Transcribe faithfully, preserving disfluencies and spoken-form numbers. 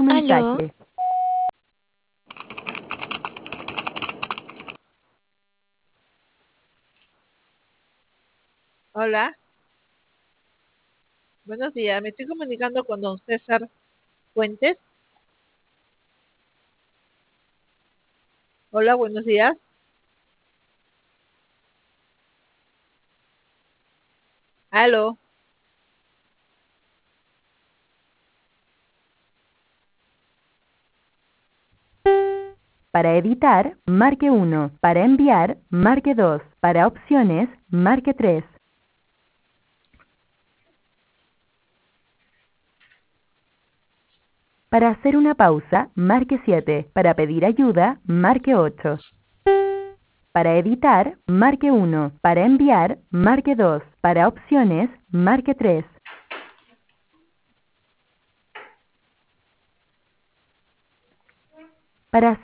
Aló, mensaje. Hola, buenos días. Me estoy comunicando con don César Fuentes. Hola, buenos días. Aló. Para editar, marque uno. Para enviar, marque dos. Para opciones, marque tres. Para hacer una pausa, marque siete. Para pedir ayuda, marque ocho. Para editar, marque uno. Para enviar, marque dos. Para opciones, marque tres. Para